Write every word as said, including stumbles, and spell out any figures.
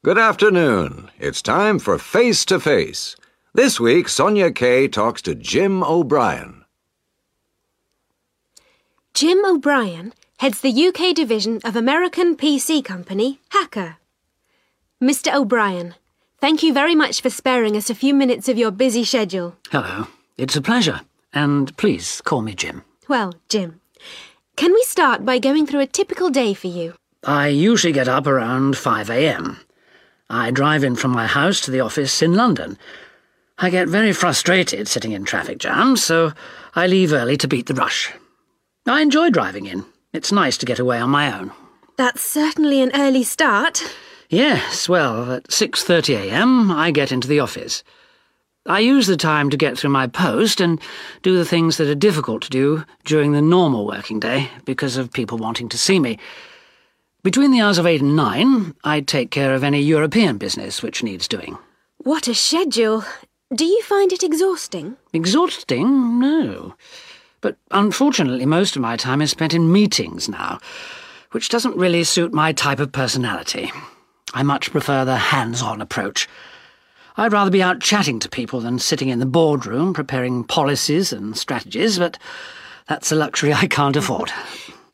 Good afternoon. It's time for Face to Face. This week, Sonia Kay talks to Jim O'Brien. Jim O'Brien heads the U K division of American P C company Hacker. Mister O'Brien, thank you very much for sparing us a few minutes of your busy schedule. Hello. It's a pleasure. And please call me Jim. Well, Jim, can we start by going through a typical day for you? I usually get up around five a m. I drive in from my house to the office in London. I get very frustrated sitting in traffic jams, so I leave early to beat the rush. I enjoy driving in. It's nice to get away on my own. That's certainly an early start. Yes, well, at six thirty a m I get into the office. I use the time to get through my post and do the things that are difficult to do during the normal working day because of people wanting to see me. Between the hours of eight and nine, I take care of any European business which needs doing. What a schedule. Do you find it exhausting? Exhausting? No. But unfortunately, most of my time is spent in meetings now, which doesn't really suit my type of personality. I much prefer the hands-on approach. I'd rather be out chatting to people than sitting in the boardroom preparing policies and strategies, but that's a luxury I can't afford.